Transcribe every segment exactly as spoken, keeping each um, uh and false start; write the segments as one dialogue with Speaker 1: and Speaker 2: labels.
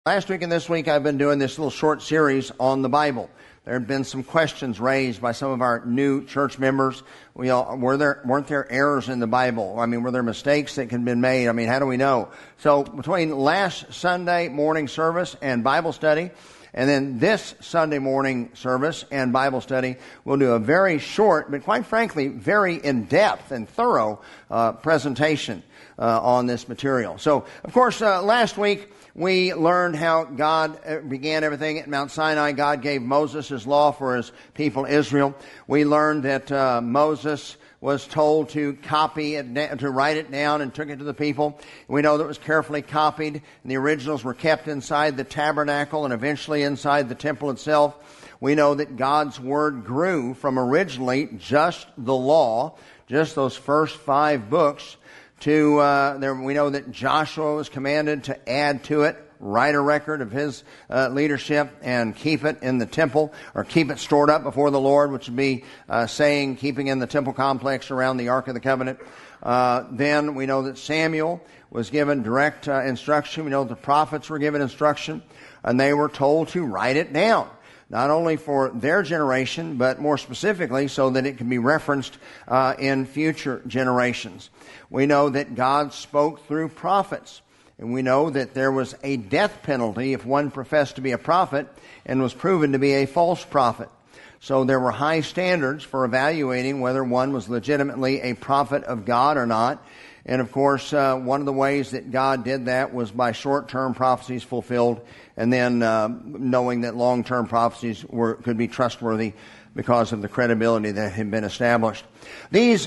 Speaker 1: Last week and this week I've been doing this little short series on the Bible. There have been some questions raised by some of our new church members. We all, were there, weren't there errors in the Bible? I mean, were there mistakes that had been made? I mean, how do we know? So between last Sunday morning service and Bible study, and then this Sunday morning service and Bible study, we'll do a very short, but quite frankly, very in-depth and thorough uh, presentation uh, on this material. So, of course, uh, last week, we learned how God began everything at Mount Sinai. God gave Moses his law for his people Israel. We learned that uh, Moses was told to copy it, to write it down, and took it to the people. We know that it was carefully copied, and the originals were kept inside the tabernacle and eventually inside the temple itself. We know that God's word grew from originally just the law, just those first five books, to, uh, there, we know that Joshua was commanded to add to it, write a record of his uh, leadership and keep it in the temple, or keep it stored up before the Lord, which would be uh, saying keeping in the temple complex around the Ark of the Covenant. Uh, then we know that Samuel was given direct uh, instruction. We know the prophets were given instruction, and they were told to write it down. Not only for their generation, but more specifically so that it can be referenced uh, in future generations. We know that God spoke through prophets. And we know that there was a death penalty if one professed to be a prophet and was proven to be a false prophet. So there were high standards for evaluating whether one was legitimately a prophet of God or not. And of course, uh, one of the ways that God did that was by short-term prophecies fulfilled, and then uh, knowing that long-term prophecies were could be trustworthy because of the credibility that had been established. These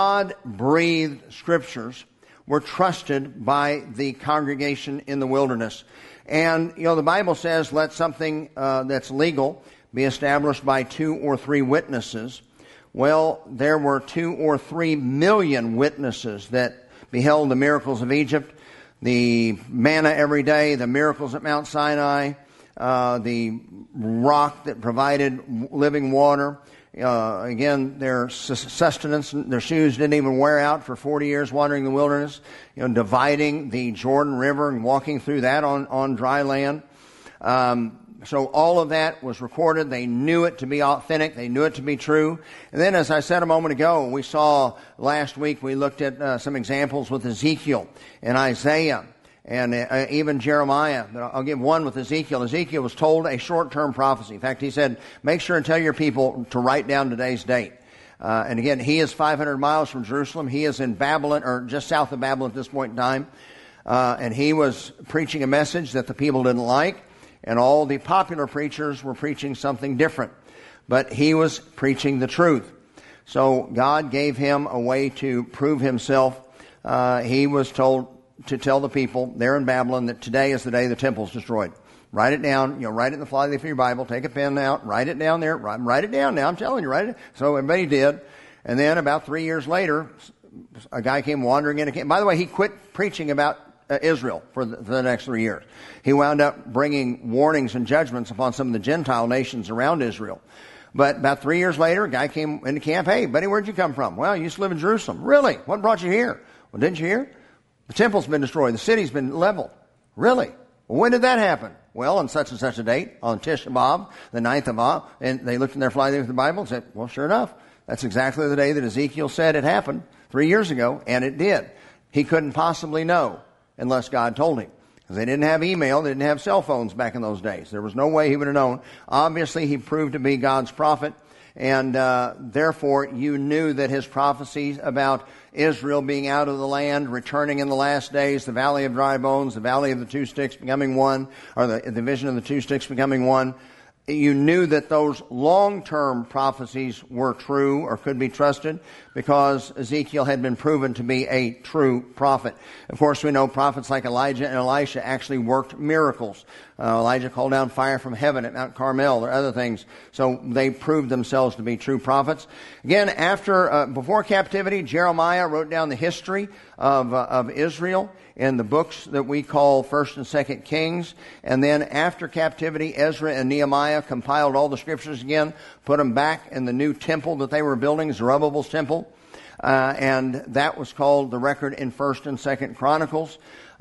Speaker 1: God-breathed scriptures were trusted by the congregation in the wilderness. And, you know, the Bible says, let something uh, that's legal be established by two or three witnesses. Well, there were two or three million witnesses that beheld the miracles of Egypt, the manna every day, the miracles at Mount Sinai, uh, the rock that provided living water. Uh, again, their sustenance, their shoes didn't even wear out for forty years wandering the wilderness, you know, dividing the Jordan River and walking through that on, on dry land. Um, So all of that was recorded. They knew it to be authentic. They knew it to be true. And then, as I said a moment ago, we saw last week, we looked at uh, some examples with Ezekiel and Isaiah and uh, even Jeremiah. I'll give one with Ezekiel. Ezekiel was told a short-term prophecy. In fact, he said, make sure and tell your people to write down today's date. Uh, and again, he is five hundred miles from Jerusalem. He is in Babylon, or just south of Babylon at this point in time. Uh, and he was preaching a message that the people didn't like. And all the popular preachers were preaching something different. But he was preaching the truth. So God gave him a way to prove himself. Uh, he was told to tell the people there in Babylon that today is the day the temple is destroyed. Write it down. You know, write it in the flyleaf of your Bible. Take a pen out. Write it down there. Write, write it down now. I'm telling you, write it. So everybody did. And then about three years later, a guy came wandering in. By the way, he quit preaching about Uh, Israel for the, for the next three years. He wound up bringing warnings and judgments upon some of the Gentile nations around Israel. But about three years later, a guy came into camp. Hey, buddy, where'd you come from? Well, I used to live in Jerusalem. Really? What brought you here? Well, didn't you hear? The temple's been destroyed. The city's been leveled. Really? Well, when did that happen? Well, on such and such a date, on Tisha B'Av, the ninth of Av, and they looked in their flyleaf of the Bible and said, well, sure enough, that's exactly the day that Ezekiel said it happened three years ago, and it did. He couldn't possibly know unless God told him. Because they didn't have email, they didn't have cell phones back in those days. There was no way he would have known. Obviously, he proved to be God's prophet, and uh, therefore you knew that his prophecies about Israel being out of the land, returning in the last days, the valley of dry bones, the valley of the two sticks becoming one, or the, the vision of the two sticks becoming one, you knew that those long-term prophecies were true or could be trusted because Ezekiel had been proven to be a true prophet. Of course, we know prophets like Elijah and Elisha actually worked miracles. Uh, Elijah called down fire from heaven at Mount Carmel or other things. So they proved themselves to be true prophets. Again, after, uh, before captivity, Jeremiah wrote down the history of, uh, of Israel in the books that we call First and Second Kings. And then after captivity, Ezra and Nehemiah compiled all the scriptures again, put them back in the new temple that they were building, Zerubbabel's temple. Uh, and that was called the record in First and Second Chronicles.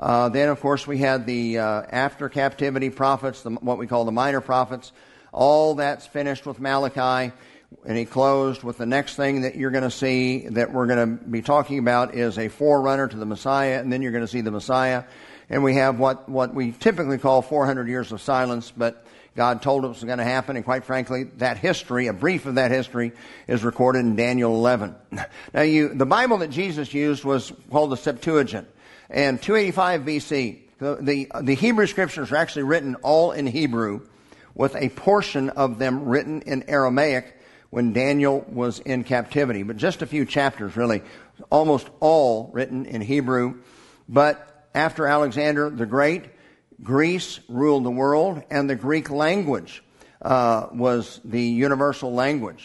Speaker 1: Uh, then, of course, we had the uh, after captivity prophets, the, what we call the minor prophets. All that's finished with Malachi. And he closed with the next thing that you're going to see that we're going to be talking about is a forerunner to the Messiah, and then you're going to see the Messiah. And we have what, what we typically call four hundred years of silence, but God told us it was going to happen, and quite frankly, that history, a brief of that history, is recorded in Daniel eleven. Now, you, the Bible that Jesus used was called the Septuagint, and two eighty-five B C. The, the, the Hebrew Scriptures are actually written all in Hebrew, with a portion of them written in Aramaic, when Daniel was in captivity. But just a few chapters, really. Almost all written in Hebrew. But after Alexander the Great, Greece ruled the world, and the Greek language uh, was the universal language.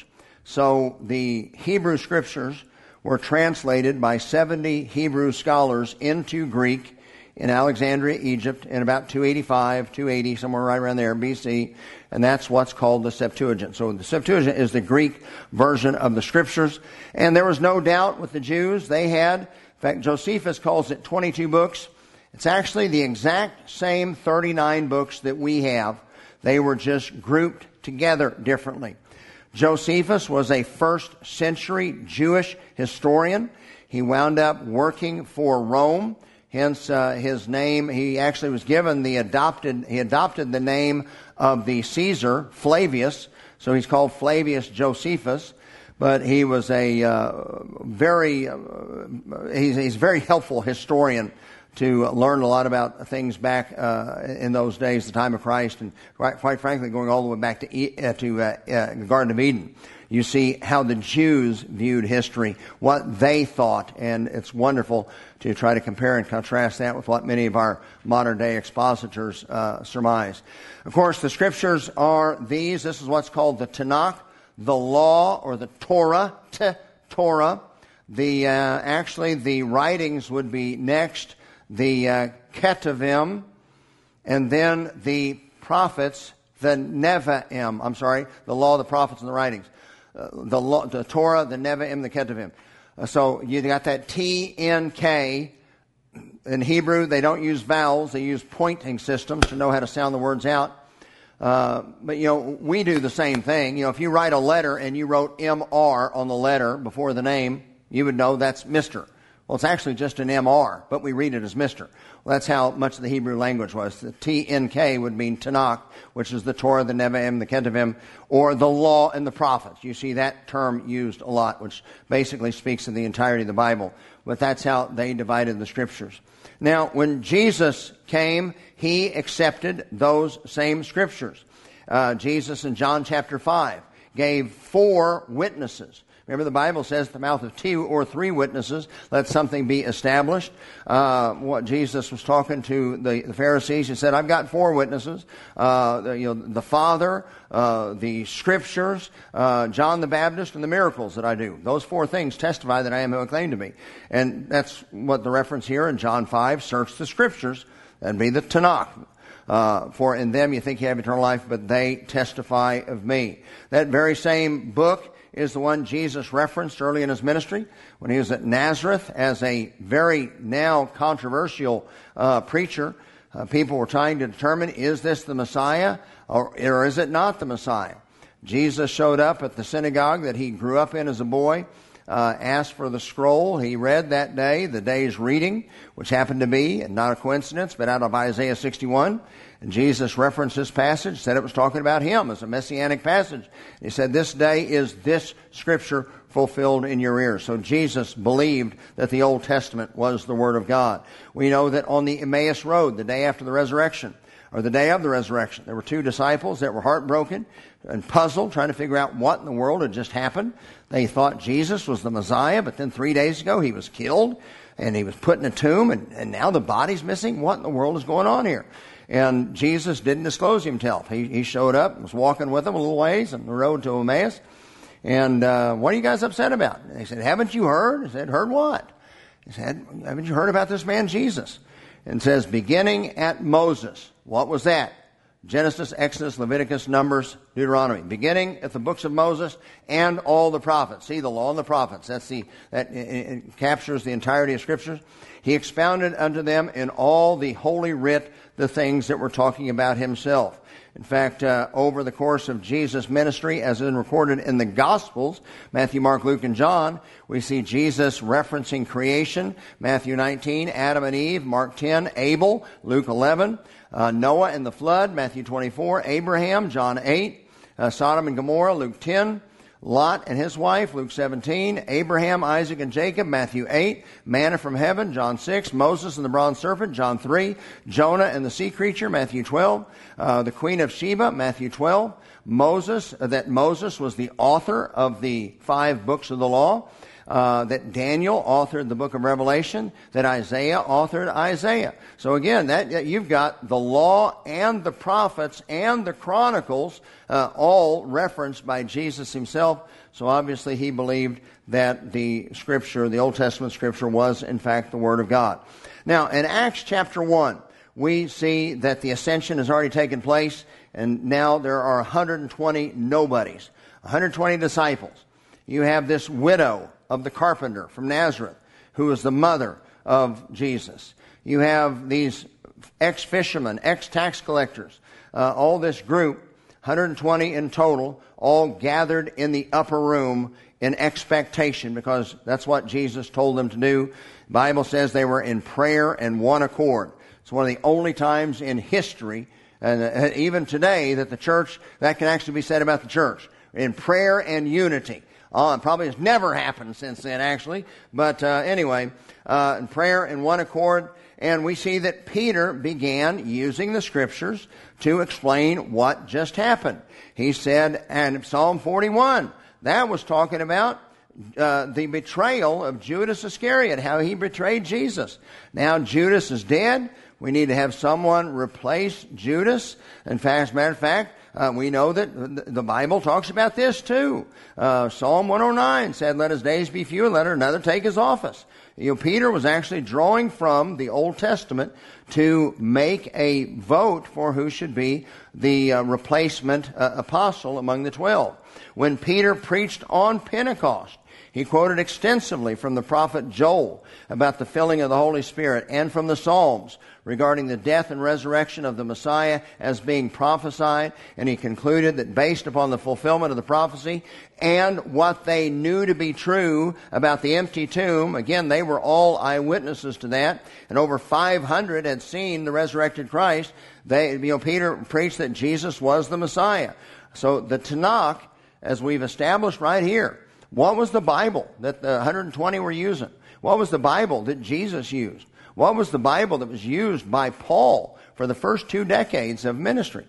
Speaker 1: So the Hebrew Scriptures were translated by seventy Hebrew scholars into Greek in Alexandria, Egypt, in about two eighty-five, two eighty, somewhere right around there, B C, and that's what's called the Septuagint. So the Septuagint is the Greek version of the Scriptures, and there was no doubt with the Jews, they had, in fact, Josephus calls it twenty-two books. It's actually the exact same thirty-nine books that we have. They were just grouped together differently. Josephus was a first century Jewish historian. He wound up working for Rome. Hence, uh, his name, he actually was given the adopted, he adopted the name of the Caesar, Flavius, so he's called Flavius Josephus, but he was a uh, very, uh, he's, he's a very helpful historian to learn a lot about things back uh, in those days, the time of Christ, and quite, quite frankly, going all the way back to, uh, to uh, uh, the Garden of Eden. You see how the Jews viewed history, what they thought, and it's wonderful to try to compare and contrast that with what many of our modern-day expositors uh, surmise. Of course, the Scriptures are these. This is what's called the Tanakh, the law, or the Torah, t- Torah. The uh, actually, the writings would be next, the uh, Ketuvim, and then the prophets, the Nevi'im. I'm sorry, the law, the prophets, and the writings. Uh, the, law, the Torah, the Nevi'im, the Ketuvim. Uh, so you got that T N K. In Hebrew, they don't use vowels. They use pointing systems to know how to sound the words out. Uh, but, you know, we do the same thing. You know, if you write a letter and you wrote M R on the letter before the name, you would know that's Mister Well, it's actually just an M R, but we read it as Mister Well, that's how much of the Hebrew language was. The T N K would mean Tanakh, which is the Torah, the Nevi'im, the Ketuvim, or the law and the prophets. You see that term used a lot, which basically speaks of the entirety of the Bible. But that's how they divided the Scriptures. Now, when Jesus came, he accepted those same Scriptures. Uh, Jesus in John chapter five gave four witnesses. Remember, the Bible says, the mouth of two or three witnesses, let something be established. Uh, what Jesus was talking to the, the Pharisees, he said, I've got four witnesses. Uh, the, you know, the Father, uh, the Scriptures, uh, John the Baptist, and the miracles that I do. Those four things testify that I am who I claim to be. And that's what the reference here in John five, search the Scriptures. That'd be the Tanakh. Uh, for in them you think you have eternal life, but they testify of me. That very same book is the one Jesus referenced early in his ministry when he was at Nazareth as a very now controversial uh, preacher. Uh, people were trying to determine, is this the Messiah or, or is it not the Messiah? Jesus showed up at the synagogue that he grew up in as a boy, uh, asked for the scroll. He read that day, the day's reading, which happened to be, and not a coincidence, but out of Isaiah sixty-one. And Jesus referenced this passage, said it was talking about him as a messianic passage. He said, this day is this Scripture fulfilled in your ears. So Jesus believed that the Old Testament was the Word of God. We know that on the Emmaus Road, the day after the resurrection, or the day of the resurrection, there were two disciples that were heartbroken and puzzled, trying to figure out what in the world had just happened. They thought Jesus was the Messiah, but then three days ago he was killed, and he was put in a tomb, and, and now the body's missing. What in the world is going on here? And Jesus didn't disclose himself. He, he showed up, was walking with them a little ways on the road to Emmaus. And uh, what are you guys upset about? And they said, haven't you heard? He said, heard what? He said, haven't you heard about this man Jesus? And it says, beginning at Moses. What was that? Genesis, Exodus, Leviticus, Numbers, Deuteronomy. Beginning at the books of Moses and all the prophets. See, the law and the prophets. That's the that it, it captures the entirety of Scriptures. He expounded unto them in all the Holy Writ the things that were talking about himself. In fact, uh, over the course of Jesus' ministry, as is recorded in the Gospels, Matthew, Mark, Luke, and John, we see Jesus referencing creation. Matthew nineteen, Adam and Eve. Mark ten, Abel. Luke eleven, uh, Noah and the flood. Matthew twenty-four, Abraham. John eight, uh, Sodom and Gomorrah. Luke ten, Lot and his wife. Luke seventeen, Abraham, Isaac, and Jacob. Matthew eight, manna from heaven. John six, Moses and the bronze serpent. John three, Jonah and the sea creature. Matthew twelve, uh, the Queen of Sheba. Matthew twelve, Moses, uh, that Moses was the author of the five books of the law. Uh, that Daniel authored the book of Revelation, that Isaiah authored Isaiah. So again, that you've got the law and the prophets and the chronicles uh, all referenced by Jesus himself. So obviously he believed that the scripture, the Old Testament scripture, was in fact the Word of God. Now, in Acts chapter one, we see that the ascension has already taken place, and now there are one hundred twenty nobodies, one hundred twenty disciples. You have this widow of the carpenter from Nazareth, who is the mother of Jesus. You have these ex-fishermen, ex-tax collectors, uh, all this group, one hundred twenty in total, all gathered in the upper room in expectation, because that's what Jesus told them to do. The Bible says they were in prayer and one accord. It's one of the only times in history, and even today, that the church, that can actually be said about the church, in prayer and unity. Oh, it probably has never happened since then, actually. But uh, anyway, uh, in prayer in one accord. And we see that Peter began using the Scriptures to explain what just happened. He said, and Psalm forty-one, that was talking about uh, the betrayal of Judas Iscariot, how he betrayed Jesus. Now Judas is dead. We need to have someone replace Judas. In fact, as a matter of fact, Uh, we know that the Bible talks about this too. Uh, Psalm one oh nine said, let his days be few and let another take his office. You know, Peter was actually drawing from the Old Testament to make a vote for who should be the uh, replacement uh, apostle among the twelve. When Peter preached on Pentecost, he quoted extensively from the prophet Joel about the filling of the Holy Spirit, and from the Psalms regarding the death and resurrection of the Messiah as being prophesied. And he concluded that based upon the fulfillment of the prophecy and what they knew to be true about the empty tomb, again, they were all eyewitnesses to that, and over five hundred had seen the resurrected Christ. They, you know, Peter preached that Jesus was the Messiah. So the Tanakh, as we've established right here, what was the Bible that the one hundred twenty were using? What was the Bible that Jesus used? What was the Bible that was used by Paul for the first two decades of ministry?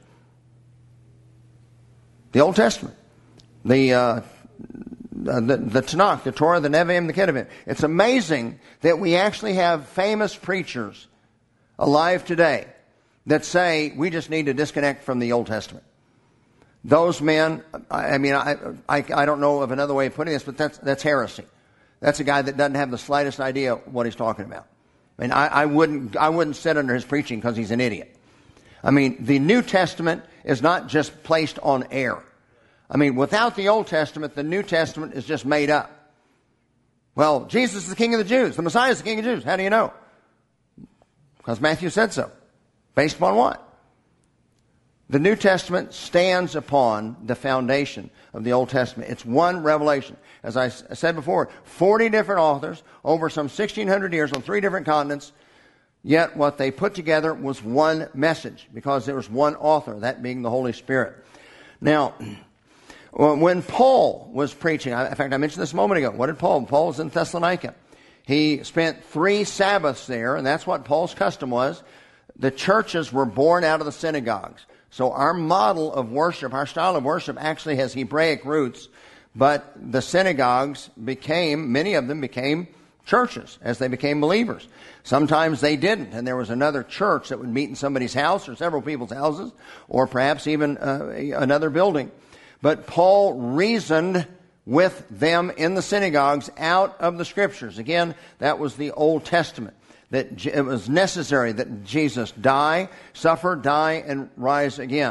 Speaker 1: The Old Testament. The, uh, the, the Tanakh, the Torah, the Nevi'im, the Ketuvim. It's amazing that we actually have famous preachers alive today that say we just need to disconnect from the Old Testament. Those men, I mean, I, I I don't know of another way of putting this, but that's that's heresy. That's a guy that doesn't have the slightest idea what he's talking about. I mean, I, I wouldn't I wouldn't sit under his preaching because he's an idiot. I mean, the New Testament is not just placed on air. I mean, without the Old Testament, the New Testament is just made up. Well, Jesus is the King of the Jews. The Messiah is the King of the Jews. How do you know? Because Matthew said so. Based upon what? The New Testament stands upon the foundation of the Old Testament. It's one revelation. As I said before, forty different authors over some sixteen hundred years on three different continents, yet what they put together was one message because there was one author, that being the Holy Spirit. Now, when Paul was preaching, in fact, I mentioned this a moment ago. What did Paul? Paul was in Thessalonica. He spent three Sabbaths there, and that's what Paul's custom was. The churches were born out of the synagogues. So our model of worship, our style of worship actually has Hebraic roots, but the synagogues became, many of them became churches as they became believers. Sometimes they didn't, and there was another church that would meet in somebody's house or several people's houses, or perhaps even uh, another building. But Paul reasoned with them in the synagogues out of the Scriptures. Again, that was the Old Testament. That it was necessary that Jesus die, suffer, die, and rise again.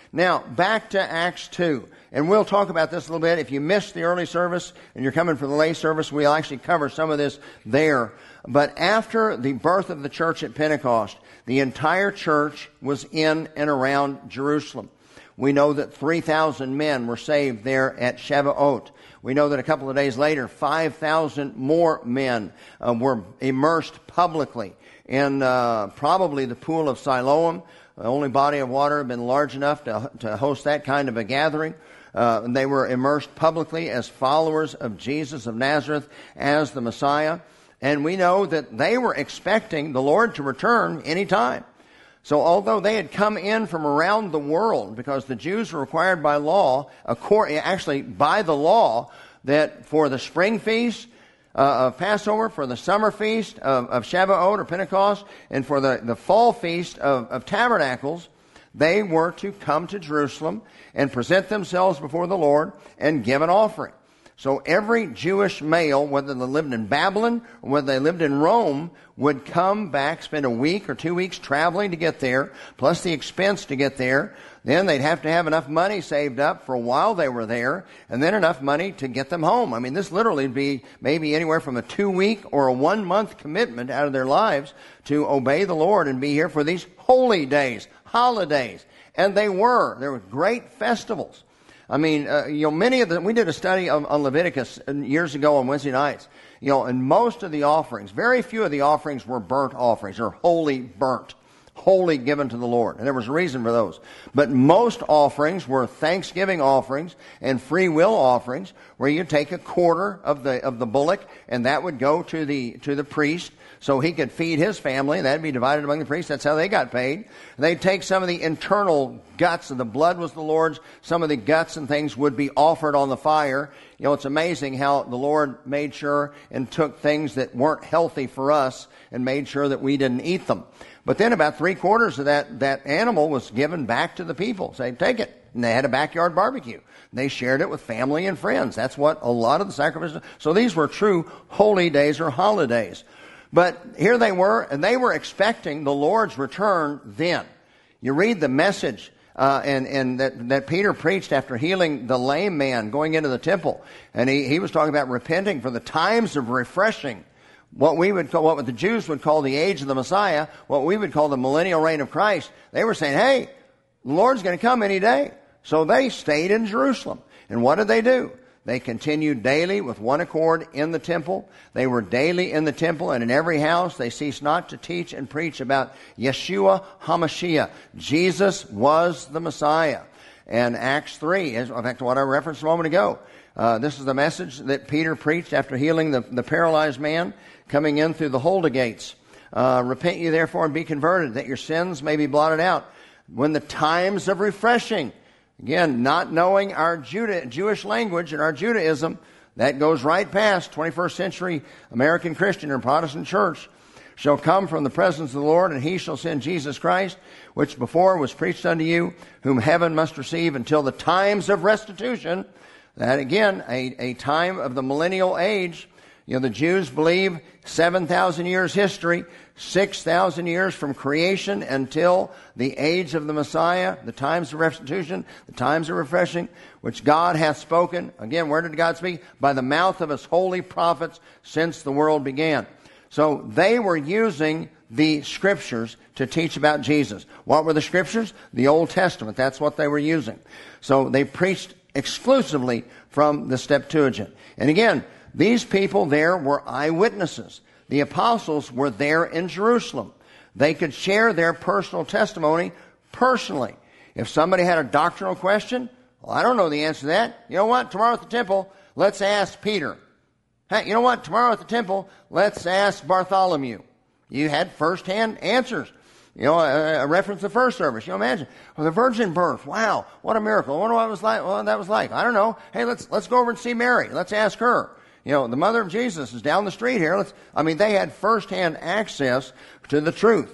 Speaker 1: Now, back to Acts two. And we'll talk about this a little bit. If you missed the early service and you're coming for the late service, we'll actually cover some of this there. But after the birth of the church at Pentecost, the entire church was in and around Jerusalem. We know that three thousand men were saved there at Shavuot. We know that a couple of days later, five thousand more men uh, were immersed publicly in uh, probably the pool of Siloam. The only body of water had been large enough to, to host that kind of a gathering. Uh, they were immersed publicly as followers of Jesus of Nazareth as the Messiah. And we know that they were expecting the Lord to return any time. So although they had come in from around the world, because the Jews were required by law, actually by the law, that for the spring feast uh, of Passover, for the summer feast of, of Shavuot or Pentecost, and for the, the fall feast of, of Tabernacles, they were to come to Jerusalem and present themselves before the Lord and give an offering. So every Jewish male, whether they lived in Babylon or whether they lived in Rome, would come back, spend a week or two weeks traveling to get there, plus the expense to get there. Then they'd have to have enough money saved up for a while they were there, and then enough money to get them home. I mean, this literally would be maybe anywhere from a two-week or a one-month commitment out of their lives to obey the Lord and be here for these holy days, holidays. And they were. There were great festivals. I mean, uh, you know, many of the, we did a study on, on Leviticus years ago on Wednesday nights, you know, and most of the offerings, very few of the offerings were burnt offerings, or wholly burnt, wholly given to the Lord. And there was a reason for those. But most offerings were thanksgiving offerings and free will offerings, where you take a quarter of the, of the bullock, and that would go to the, to the priest, so he could feed his family, and that'd be divided among the priests. That's how they got paid. And they'd take some of the internal guts, and the blood was the Lord's. Some of the guts and things would be offered on the fire. You know, it's amazing how the Lord made sure and took things that weren't healthy for us and made sure that we didn't eat them. But then about three quarters of that, that animal was given back to the people. Say, take it. And they had a backyard barbecue. They shared it with family and friends. That's what a lot of the sacrifices. So these were true holy days or holidays. But here they were, and they were expecting the Lord's return then. You read the message uh, and, and that, that Peter preached after healing the lame man going into the temple. And he, he was talking about repenting for the times of refreshing. What we would call, what the Jews would call the age of the Messiah, what we would call the millennial reign of Christ. They were saying, hey, the Lord's going to come any day. So they stayed in Jerusalem. And what did they do? They continued daily with one accord in the temple. They were daily in the temple, and in every house they ceased not to teach and preach about Yeshua HaMashiach. Jesus was the Messiah. And Acts three, in fact, what I referenced a moment ago, uh, this is the message that Peter preached after healing the, the paralyzed man coming in through the Huldah gates. Uh, Repent ye therefore and be converted, that your sins may be blotted out, when the times of refreshing. Again, not knowing our Judah, Jewish language and our Judaism, that goes right past twenty-first century American Christian or Protestant church, shall come from the presence of the Lord, and he shall send Jesus Christ, which before was preached unto you, whom heaven must receive until the times of restitution. That again, a, a time of the millennial age. You know, the Jews believe seven thousand years history, six thousand years from creation until the age of the Messiah, the times of restitution, the times of refreshing, which God hath spoken. Again, where did God speak? By the mouth of his holy prophets since the world began. So they were using the scriptures to teach about Jesus. What were the scriptures? The Old Testament. That's what they were using. So they preached exclusively from the Septuagint. And again, these people there were eyewitnesses. The apostles were there in Jerusalem. They could share their personal testimony personally. If somebody had a doctrinal question, well, I don't know the answer to that. You know what? Tomorrow at the temple, let's ask Peter. Hey, you know what? Tomorrow at the temple, let's ask Bartholomew. You had first-hand answers. You know, a, a reference to the first service. You know, imagine. Well, the virgin birth. Wow, what a miracle. I wonder what it was like. Well, that was like. I don't know. Hey, let's let's go over and see Mary. Let's ask her. You know, the mother of Jesus is down the street here. Let's, I mean, they had first-hand access to the truth.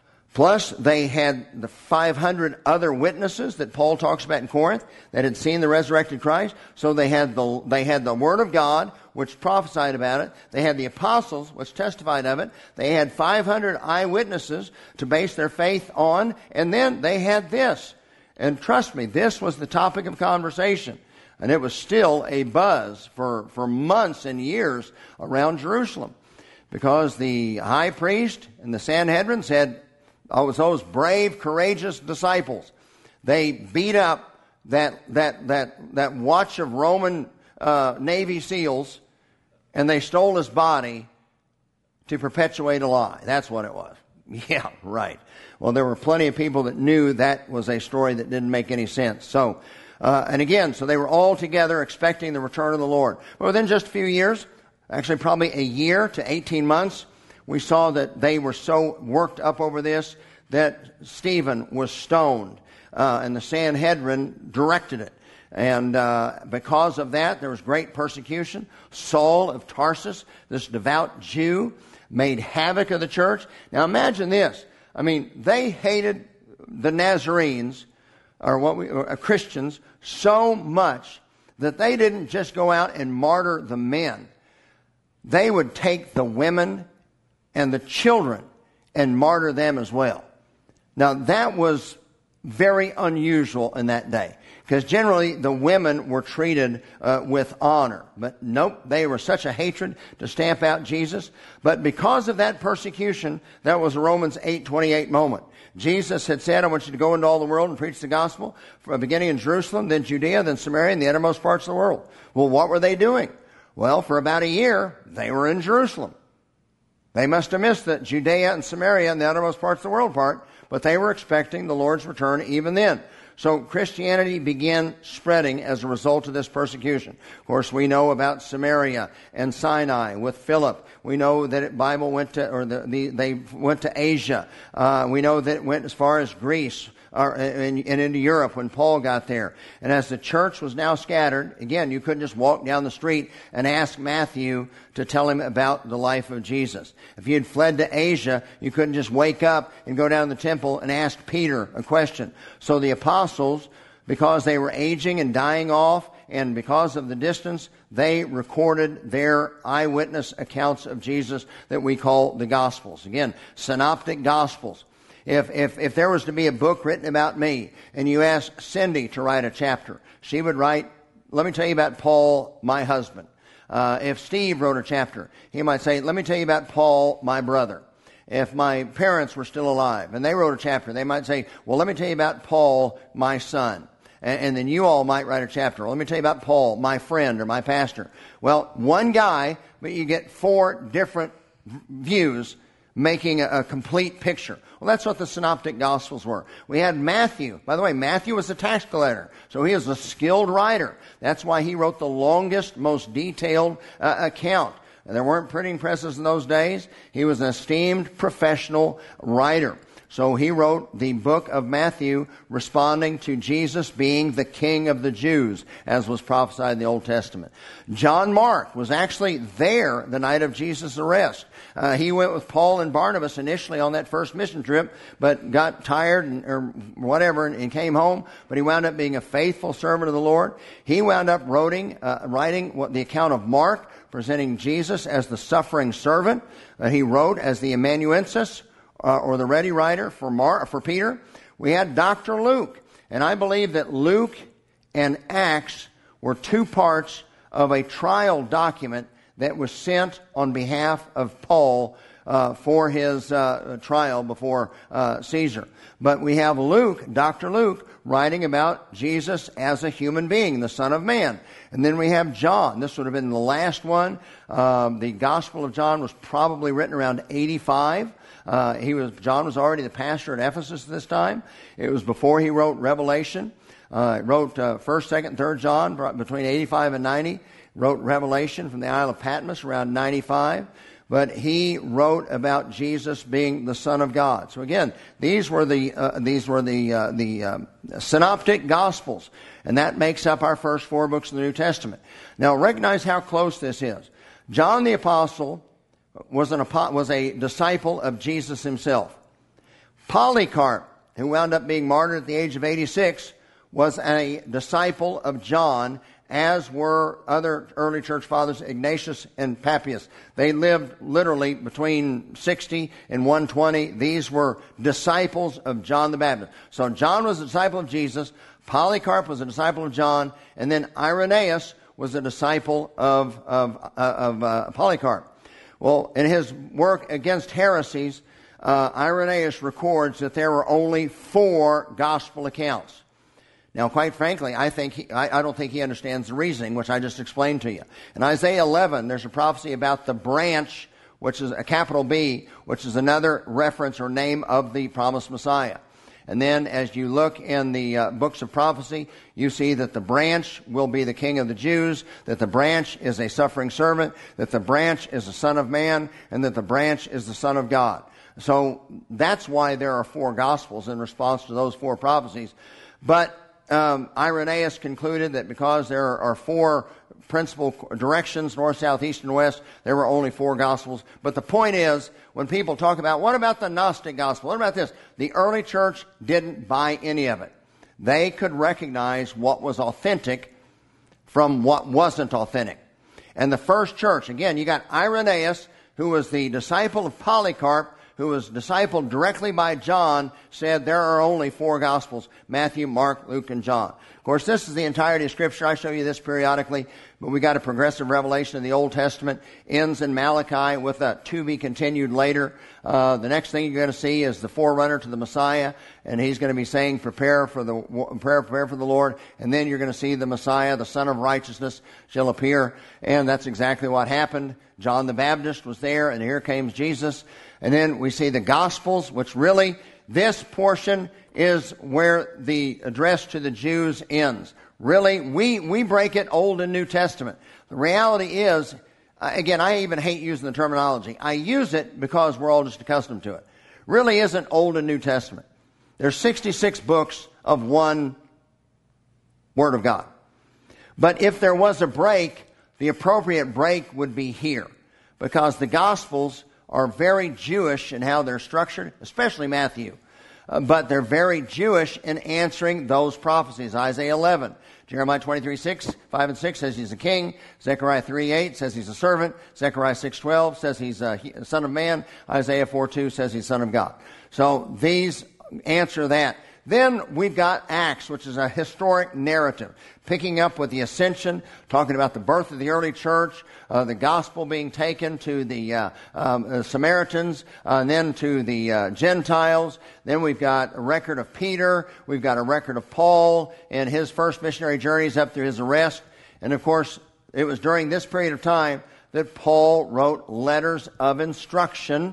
Speaker 1: Plus, they had the five hundred other witnesses that Paul talks about in Corinth that had seen the resurrected Christ. So they had the they had the Word of God, which prophesied about it. They had the apostles, which testified of it. They had five hundred eyewitnesses to base their faith on. And then they had this. And trust me, this was the topic of conversation. And it was still a buzz for, for months and years around Jerusalem. Because the high priest and the Sanhedrin said, oh, it was those brave, courageous disciples. They beat up that that that that watch of Roman uh, Navy SEALs, and they stole his body to perpetuate a lie. That's what it was. Yeah, right. Well, there were plenty of people that knew that was a story that didn't make any sense. So, uh, and again, so they were all together expecting the return of the Lord. But within just a few years, actually probably a year to eighteen months, we saw that they were so worked up over this that Stephen was stoned, uh, and the Sanhedrin directed it. And uh, because of that, there was great persecution. Saul of Tarsus, this devout Jew, made havoc of the church. Now imagine this. I mean, they hated the Nazarenes, or what we, or Christians, so much that they didn't just go out and martyr the men. They would take the women and the children and martyr them as well. Now, that was very unusual in that day, because generally the women were treated uh, with honor. But nope, they were such a hatred to stamp out Jesus. But because of that persecution, that was a Romans eight twenty-eight moment. Jesus had said, I want you to go into all the world and preach the gospel, from beginning in Jerusalem, then Judea, then Samaria, and the uttermost parts of the world. Well, what were they doing? Well, for about a year, they were in Jerusalem. They must have missed the Judea and Samaria and the uttermost parts of the world part, but they were expecting the Lord's return even then. So Christianity began spreading as a result of this persecution. Of course, we know about Samaria and Sinai with Philip. We know that the Bible went to, or the, the, they went to Asia. Uh, we know that it went as far as Greece. Or, and, and into Europe when Paul got there. And as the church was now scattered, again, you couldn't just walk down the street and ask Matthew to tell him about the life of Jesus. If you had fled to Asia, you couldn't just wake up and go down to the temple and ask Peter a question. So the apostles, because they were aging and dying off, and because of the distance, they recorded their eyewitness accounts of Jesus that we call the Gospels. Again, synoptic Gospels. If, if, if there was to be a book written about me, and you asked Cindy to write a chapter, she would write, let me tell you about Paul, my husband. Uh, if Steve wrote a chapter, he might say, let me tell you about Paul, my brother. If my parents were still alive and they wrote a chapter, they might say, well, let me tell you about Paul, my son. And, and then you all might write a chapter. Well, let me tell you about Paul, my friend or my pastor. Well, one guy, but you get four different views making a, a complete picture. Well, that's what the Synoptic Gospels were. We had Matthew. By the way, Matthew was a tax collector, so he was a skilled writer. That's why he wrote the longest, most detailed uh, account. And there weren't printing presses in those days. He was an esteemed professional writer. So he wrote the book of Matthew responding to Jesus being the King of the Jews, as was prophesied in the Old Testament. John Mark was actually there the night of Jesus' arrest. Uh, he went with Paul and Barnabas initially on that first mission trip, but got tired and, or whatever and, and came home. But he wound up being a faithful servant of the Lord. He wound up writing, uh, writing what the account of Mark, presenting Jesus as the suffering servant. Uh, he wrote as the amanuensis, Uh, or the ready writer for Mar- for Peter. We had Doctor Luke. And I believe that Luke and Acts were two parts of a trial document that was sent on behalf of Paul uh, for his uh, trial before uh, Caesar. But we have Luke, Doctor Luke, writing about Jesus as a human being, the Son of Man. And then we have John. This would have been the last one. Um, the Gospel of John was probably written around eighty-five. Uh, he was John was already the pastor at Ephesus at this time. It was before he wrote Revelation. Uh, he wrote uh, First, Second, Third John between eighty-five and ninety. Wrote Revelation from the Isle of Patmos around ninety-five. But he wrote about Jesus being the Son of God. So again, these were the uh, these were the uh, the uh, synoptic Gospels, and that makes up our first four books of the New Testament. Now recognize how close this is. John the Apostle was an was a disciple of Jesus himself. Polycarp, who wound up being martyred at the age of eighty-six, was a disciple of John as were other early church fathers, Ignatius and Papias. They lived literally between sixty and one twenty. These were disciples of John the Baptist. So John was a disciple of Jesus, Polycarp was a disciple of John, and then Irenaeus was a disciple of, of, uh, of uh, Polycarp. Well, in his work against heresies, uh, Irenaeus records that there were only four gospel accounts. Now, quite frankly, I think he, I, I don't think he understands the reasoning, which I just explained to you. In Isaiah eleven, there's a prophecy about the branch, which is a capital B, which is another reference or name of the promised Messiah. And then as you look in the uh, books of prophecy, you see that the branch will be the king of the Jews, that the branch is a suffering servant, that the branch is the Son of Man, and that the branch is the Son of God. So that's why there are four Gospels in response to those four prophecies. But um, Irenaeus concluded that because there are four principal directions, north, south, east, and west, there were only four Gospels. But the point is, when people talk about, what about the Gnostic Gospel? What about this? The early church didn't buy any of it. They could recognize what was authentic from what wasn't authentic. And the first church, again, you got Irenaeus, who was the disciple of Polycarp, who was discipled directly by John, said there are only four Gospels, Matthew, Mark, Luke, and John. Of course, this is the entirety of Scripture. I show you this periodically, but we got a progressive revelation in the Old Testament. Ends in Malachi with a to be continued later. Uh, the next thing you're going to see is the forerunner to the Messiah, and he's going to be saying, prepare for the prepare, prepare for the Lord. And then you're going to see the Messiah, the Son of Righteousness, shall appear. And that's exactly what happened. John the Baptist was there, and here came Jesus. And then we see the Gospels, which really, this portion is where the address to the Jews ends. Really, we, we break it Old and New Testament. The reality is, uh, again, I even hate using the terminology. I use it because we're all just accustomed to it. Really isn't Old and New Testament. There's sixty-six books of one Word of God. But if there was a break, the appropriate break would be here, because the Gospels are very Jewish in how they're structured, especially Matthew. Uh, but they're very Jewish in answering those prophecies. Isaiah eleven, Jeremiah twenty-three, six, five and six says he's a king. Zechariah three, eight says he's a servant. Zechariah six, twelve says he's a son of man. Isaiah four, two says he's son of God. So these answer that. Then we've got Acts, which is a historic narrative, picking up with the ascension, talking about the birth of the early church, uh, the gospel being taken to the uh, um, uh, Samaritans, uh, and then to the uh, Gentiles. Then we've got a record of Peter. We've got a record of Paul and his first missionary journeys up to his arrest. And of course, it was during this period of time that Paul wrote letters of instruction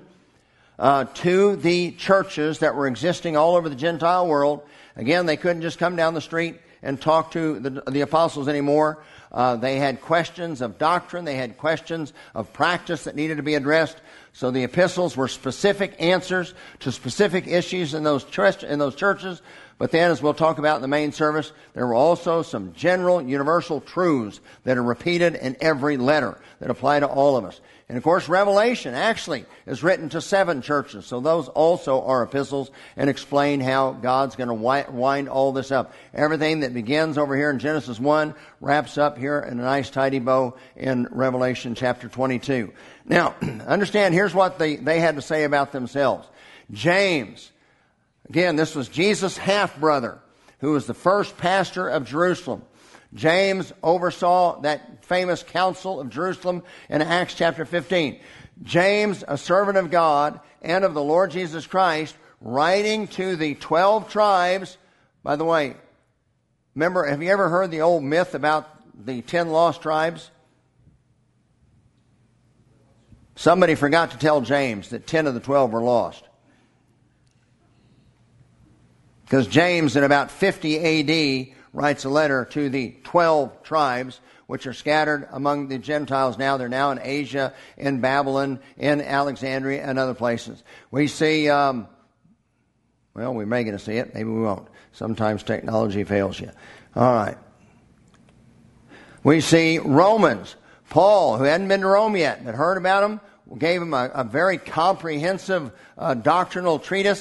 Speaker 1: Uh, to the churches that were existing all over the Gentile world. Again, they couldn't just come down the street and talk to the, the apostles anymore. Uh, they had questions of doctrine. They had questions of practice that needed to be addressed. So the epistles were specific answers to specific issues in those, ch- in those churches. But then, as we'll talk about in the main service, there were also some general universal truths that are repeated in every letter that apply to all of us. And of course, Revelation actually is written to seven churches. So those also are epistles and explain how God's going to wind all this up. Everything that begins over here in Genesis one wraps up here in a nice tidy bow in Revelation chapter twenty-two. Now, understand, here's what they, they had to say about themselves. James, again, this was Jesus' half-brother, who was the first pastor of Jerusalem. James oversaw that famous council of Jerusalem in Acts chapter fifteen. James, a servant of God and of the Lord Jesus Christ, writing to the twelve tribes. By the way, remember, have you ever heard the old myth about the ten lost tribes? Somebody forgot to tell James that ten of the twelve were lost. Because James, in about fifty A D, writes a letter to the twelve tribes, which are scattered among the Gentiles now. They're now in Asia, in Babylon, in Alexandria, and other places. We see, um, well, we may get to see it. Maybe we won't. Sometimes technology fails you. All right. We see Romans. Paul, who hadn't been to Rome yet, but heard about him, gave him a, a very comprehensive uh, doctrinal treatise.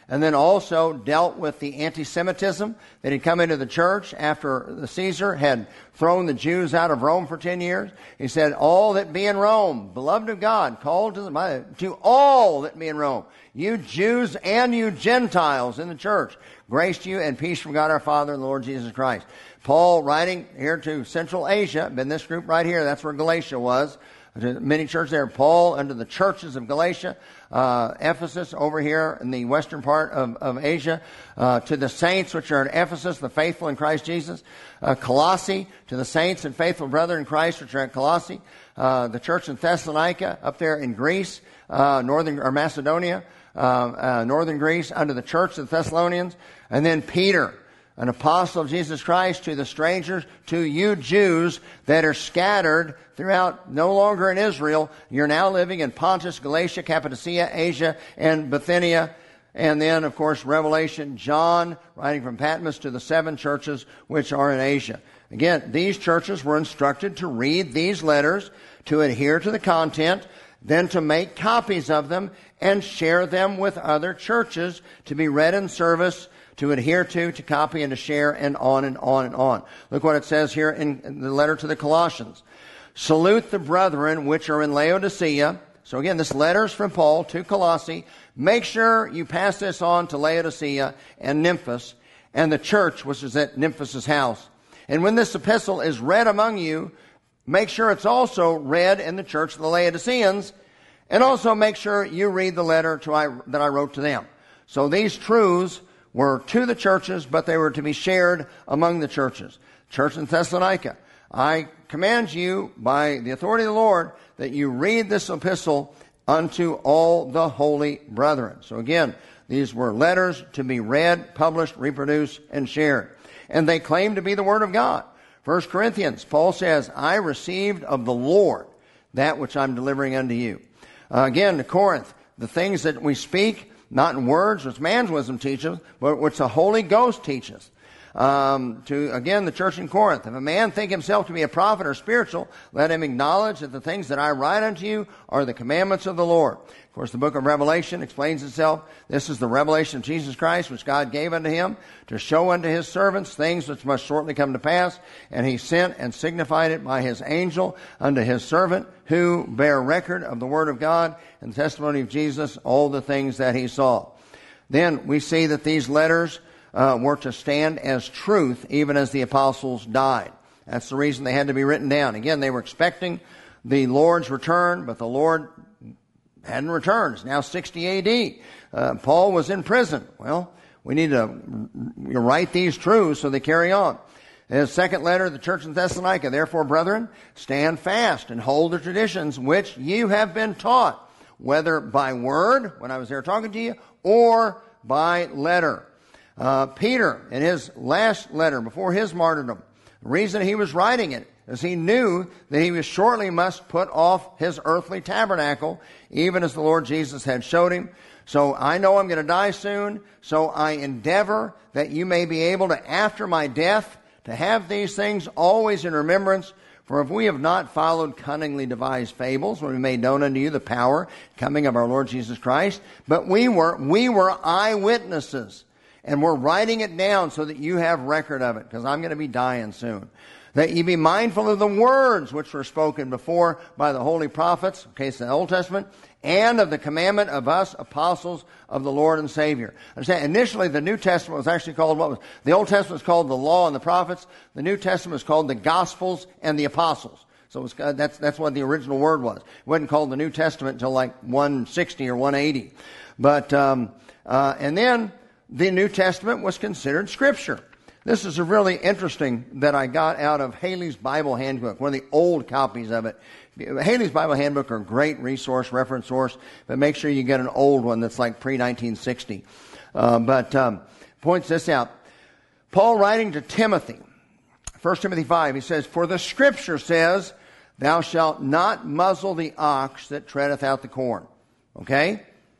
Speaker 1: and then also dealt with the anti-Semitism that had come into the church after the Caesar had thrown the Jews out of Rome for ten years. He said, all that be in Rome, beloved of God, called to, the, to all that be in Rome, you Jews and you Gentiles in the church, grace to you and peace from God our Father and the Lord Jesus Christ. Paul writing here to Central Asia, in this group right here, that's where Galatia was, to many churches there. Paul unto the churches of Galatia, uh, Ephesus over here in the western part of, of Asia, uh, to the saints which are in Ephesus, the faithful in Christ Jesus, uh, Colossae, to the saints and faithful brethren in Christ which are at Colossae, uh, the church in Thessalonica, up there in Greece, uh, northern, or Macedonia, uh, uh, northern Greece, under the church of the Thessalonians, and then Peter, an apostle of Jesus Christ, to the strangers, to you Jews that are scattered throughout, no longer in Israel. You're now living in Pontus, Galatia, Cappadocia, Asia, and Bithynia. And then, of course, Revelation, John, writing from Patmos to the seven churches which are in Asia. Again, these churches were instructed to read these letters, to adhere to the content, then to make copies of them and share them with other churches to be read in service, to adhere to, to copy, and to share, and on and on and on. Look what it says here in, in the letter to the Colossians. Salute the brethren which are in Laodicea. So again, this letter is from Paul to Colossae. Make sure you pass this on to Laodicea and Nymphas and the church which is at Nymphas' house. And when this epistle is read among you, make sure it's also read in the church of the Laodiceans, and also make sure you read the letter to I, that I wrote to them. So these truths were to the churches, but they were to be shared among the churches. Church in Thessalonica, I command you by the authority of the Lord that you read this epistle unto all the holy brethren. So again, these were letters to be read, published, reproduced, and shared. And they claim to be the Word of God. First Corinthians, Paul says, I received of the Lord that which I'm delivering unto you. Uh, again, to Corinth, the things that we speak, not in words, which man's wisdom teaches, but which the Holy Ghost teaches. Um, to, again, the church in Corinth. If a man think himself to be a prophet or spiritual, let him acknowledge that the things that I write unto you are the commandments of the Lord. Of course, the book of Revelation explains itself. This is the revelation of Jesus Christ, which God gave unto him to show unto his servants things which must shortly come to pass. And he sent and signified it by his angel unto his servant, who bear record of the word of God and the testimony of Jesus, all the things that he saw. Then we see that these letters uh, were to stand as truth, even as the apostles died. That's the reason they had to be written down. Again, they were expecting the Lord's return, but the Lord hadn't returned. It's now sixty A D. Uh, Paul was in prison. Well, we need to write these truths so they carry on. In his second letter to the church in Thessalonica, therefore, brethren, stand fast and hold the traditions which you have been taught, whether by word, when I was there talking to you, or by letter. Uh, Peter, in his last letter before his martyrdom, the reason he was writing it is he knew that he was shortly must put off his earthly tabernacle, even as the Lord Jesus had showed him. So I know I'm going to die soon, so I endeavor that you may be able to, after my death, to have these things always in remembrance. For if we have not followed cunningly devised fables, when we made known unto you the power coming of our Lord Jesus Christ, but we were we were eyewitnesses, and we're writing it down so that you have record of it, because I'm going to be dying soon. That ye be mindful of the words which were spoken before by the holy prophets, in case of the Old Testament, and of the commandment of us apostles of the Lord and Savior. Understand, initially the New Testament was actually called, what was, the Old Testament was called the Law and the Prophets. The New Testament was called the Gospels and the Apostles. So it was, uh, that's, that's what the original word was. It wasn't called the New Testament until like one sixty or one eighty. But, um, uh, and then the New Testament was considered Scripture. This is a really interesting that I got out of Haley's Bible Handbook, one of the old copies of it. Haley's Bible Handbook are a great resource, reference source, but make sure you get an old one that's like pre nineteen sixty. Uh, but um, points this out. Paul writing to Timothy, First Timothy five, he says, for the Scripture says, thou shalt not muzzle the ox that treadeth out the corn. Okay?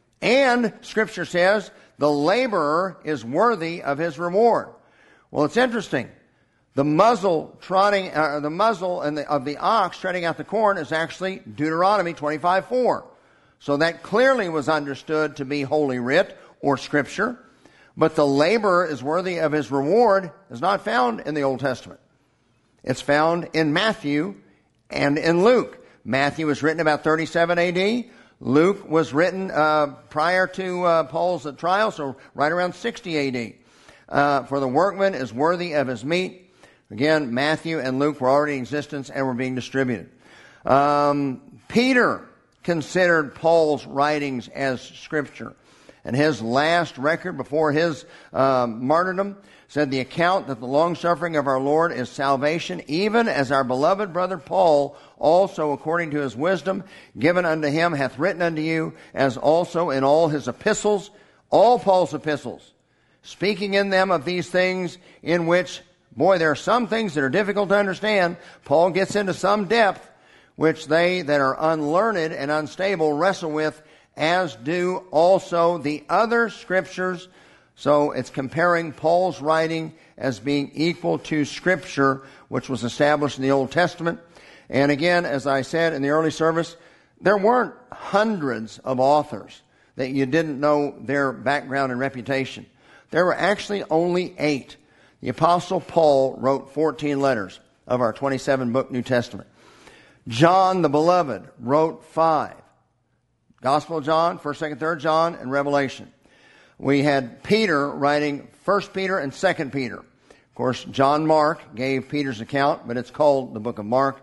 Speaker 1: And Scripture says, the laborer is worthy of his reward. Well, it's interesting. The muzzle trotting, uh, the muzzle and the, of the ox treading out the corn is actually Deuteronomy twenty-five four. So that clearly was understood to be Holy Writ or Scripture, but the laborer is worthy of his reward is not found in the Old Testament. It's found in Matthew and in Luke. Matthew was written about thirty-seven A D. Luke was written uh, prior to uh, Paul's trial, so right around sixty A D. Uh, for the workman is worthy of his meat. Again, Matthew and Luke were already in existence and were being distributed. Um, Peter considered Paul's writings as Scripture. And his last record before his um, martyrdom said, the account that the long-suffering of our Lord is salvation, even as our beloved brother Paul also, according to his wisdom, given unto him, hath written unto you, as also in all his epistles, all Paul's epistles, speaking in them of these things in which, boy, there are some things that are difficult to understand. Paul gets into some depth, which they that are unlearned and unstable wrestle with, as do also the other Scriptures. So it's comparing Paul's writing as being equal to Scripture, which was established in the Old Testament. And again, as I said in the early service, there weren't hundreds of authors that you didn't know their background and reputation. There were actually only eight. The Apostle Paul wrote fourteen letters of our twenty-seven book New Testament. John the Beloved wrote five. Gospel of John, first, second, third John, and Revelation. We had Peter writing First Peter and Second Peter. Of course, John Mark gave Peter's account, but it's called the book of Mark.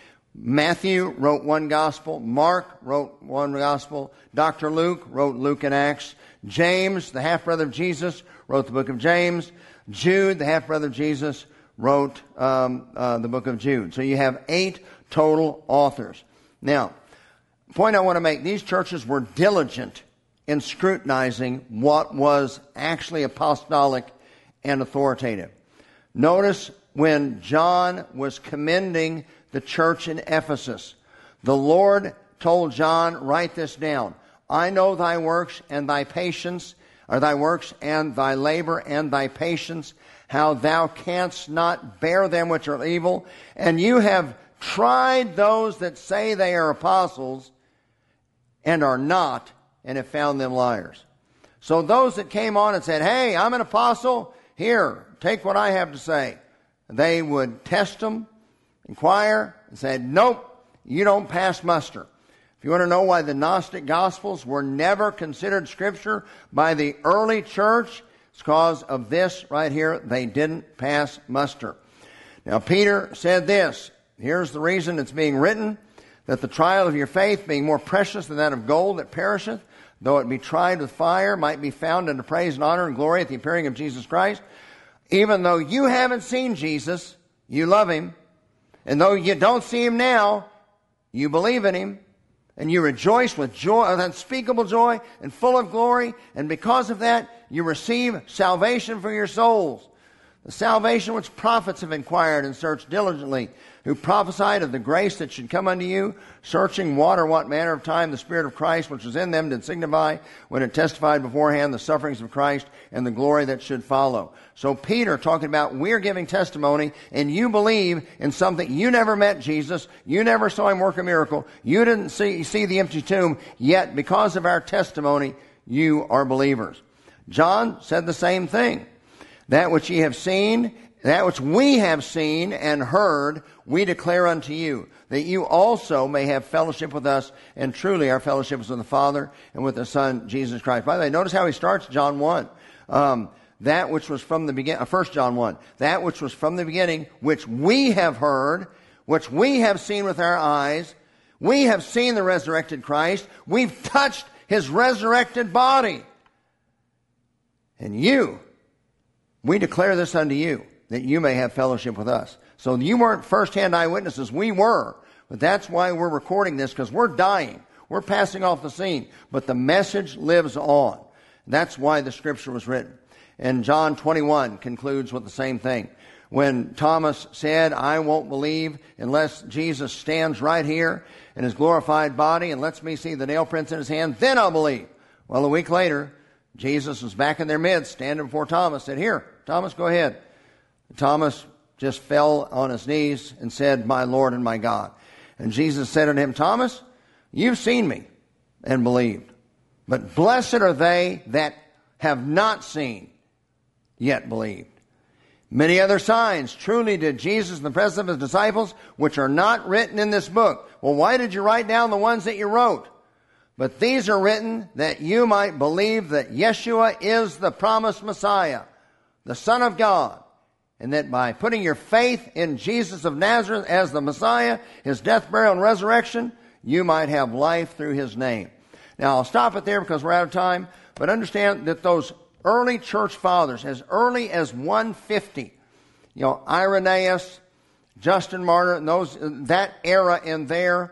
Speaker 1: Matthew wrote one gospel. Mark wrote one gospel. Doctor Luke wrote Luke and Acts. James, the half-brother of Jesus, wrote the book of James. Jude, the half-brother of Jesus, wrote um, uh, the book of Jude. So you have eight total authors. Now, point I want to make, these churches were diligent in scrutinizing what was actually apostolic and authoritative. Notice when John was commending the church in Ephesus, the Lord told John, write this down. I know thy works and thy patience, or thy works and thy labor and thy patience, how thou canst not bear them which are evil, and you have tried those that say they are apostles and are not, and have found them liars. So those that came on and said, hey, I'm an apostle, here, take what I have to say, they would test them, inquire, and say, nope, you don't pass muster. If you want to know why the Gnostic Gospels were never considered Scripture by the early church, it's because of this right here. They didn't pass muster. Now, Peter said this. Here's the reason it's being written, that the trial of your faith, being more precious than that of gold that perisheth, though it be tried with fire, might be found unto praise and honor and glory at the appearing of Jesus Christ. Even though you haven't seen Jesus, you love him. And though you don't see him now, you believe in him. And you rejoice with joy, with unspeakable joy and full of glory. And because of that, you receive salvation for your souls. The salvation which prophets have inquired and searched diligently, who prophesied of the grace that should come unto you, searching what or what manner of time the Spirit of Christ which was in them did signify, when it testified beforehand the sufferings of Christ and the glory that should follow. So Peter talking about, we're giving testimony, and you believe in something. You never met Jesus. You never saw him work a miracle. You didn't see, see the empty tomb. Yet, because of our testimony, you are believers. John said the same thing. That which ye have seen, that which we have seen and heard, we declare unto you, that you also may have fellowship with us, and truly our fellowship is with the Father and with the Son, Jesus Christ. By the way, notice how he starts John one. Um, that which was from the beginning, uh, First John one, that which was from the beginning, which we have heard, which we have seen with our eyes. We have seen the resurrected Christ. We've touched his resurrected body. And you, we declare this unto you, that you may have fellowship with us. So you weren't first-hand eyewitnesses. We were. But that's why we're recording this, because we're dying. We're passing off the scene. But the message lives on. That's why the Scripture was written. And John twenty-one concludes with the same thing. When Thomas said, I won't believe unless Jesus stands right here in his glorified body and lets me see the nail prints in his hand, then I'll believe. Well, a week later, Jesus was back in their midst, standing before Thomas, said, here, Thomas, go ahead. Thomas just fell on his knees and said, my Lord and my God. And Jesus said unto him, Thomas, you've seen me and believed. But blessed are they that have not seen, yet believed. Many other signs truly did Jesus in the presence of his disciples, which are not written in this book. Well, why did you write down the ones that you wrote? But these are written that you might believe that Yeshua is the promised Messiah, the Son of God, and that by putting your faith in Jesus of Nazareth as the Messiah, his death, burial, and resurrection, you might have life through his name. Now, I'll stop it there because we're out of time, but understand that those early church fathers, as early as one fifty, you know, Irenaeus, Justin Martyr, and those, that era in there,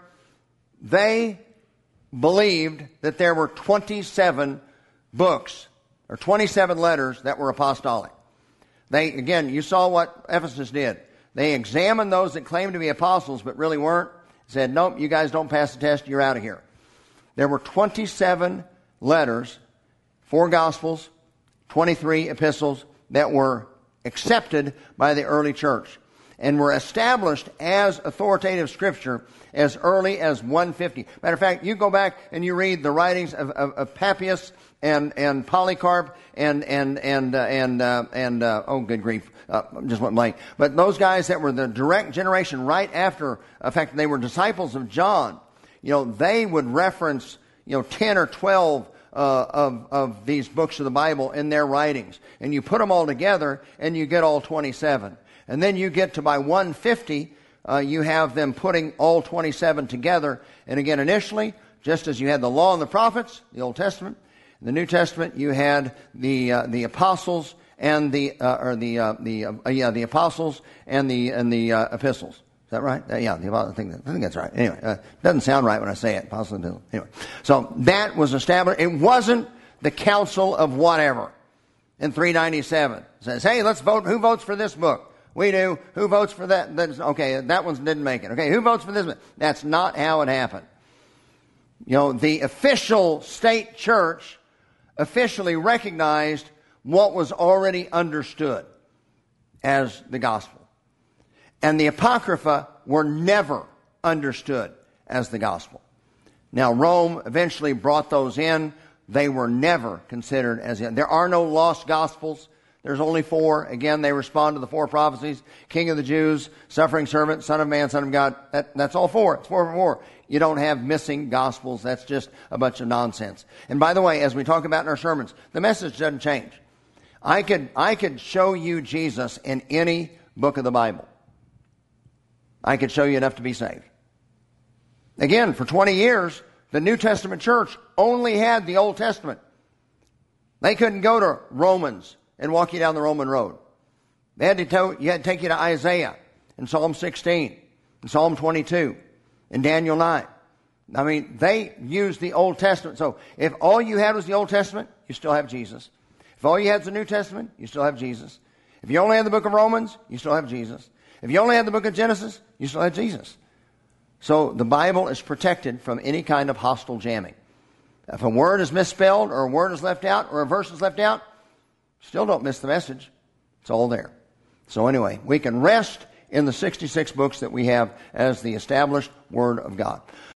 Speaker 1: they believed that there were twenty-seven books, or twenty-seven letters that were apostolic. They, again, you saw what Ephesus did. They examined those that claimed to be apostles but really weren't, said, nope, you guys don't pass the test, you're out of here. There were twenty-seven letters, four Gospels, twenty-three epistles that were accepted by the early church and were established as authoritative scripture as early as one fifty. Matter of fact, you go back and you read the writings of, of, of Papias and, and Polycarp and and and uh, and uh, and uh, oh, good grief, uh, just went blank. But those guys that were the direct generation right after, in fact, they were disciples of John. You know, they would reference, you know, ten or twelve uh, of of these books of the Bible in their writings, and you put them all together, and you get all twenty-seven. And then you get to by one fifty, uh, you have them putting all twenty-seven together. And again, initially, just as you had the law and the prophets, the Old Testament, in the New Testament, you had the uh, the apostles and the uh, or the uh, the uh, yeah the apostles and the and the uh, epistles. Is that right? Uh, yeah, the, I think that, I think that's right. Anyway, uh, doesn't sound right when I say it. Apostles and epistles. Anyway, so that was established. It wasn't the council of whatever in three ninety-seven. It says, hey, let's vote. Who votes for this book? We do. Who votes for that? That's, okay, that one didn't make it. Okay, who votes for this one? That's not how it happened. You know, the official state church officially recognized what was already understood as the gospel. And the Apocrypha were never understood as the gospel. Now, Rome eventually brought those in. They were never considered as... There are no lost gospels. There's only four. Again, they respond to the four prophecies. King of the Jews, suffering servant, Son of Man, Son of God. That, that's all four. It's four for four. You don't have missing gospels. That's just a bunch of nonsense. And by the way, as we talk about in our sermons, the message doesn't change. I could, I could show you Jesus in any book of the Bible. I could show you enough to be saved. Again, for twenty years, the New Testament church only had the Old Testament. They couldn't go to Romans and walk you down the Roman road. They had to tell, you had to take you to Isaiah and Psalm sixteen and Psalm twenty-two and Daniel nine. I mean, they used the Old Testament. So if all you had was the Old Testament, you still have Jesus. If all you had was the New Testament, you still have Jesus. If you only had the book of Romans, you still have Jesus. If you only had the book of Genesis, you still have Jesus. So the Bible is protected from any kind of hostile jamming. If a word is misspelled or a word is left out or a verse is left out, still don't miss the message. It's all there. So anyway, we can rest in the sixty-six books that we have as the established Word of God.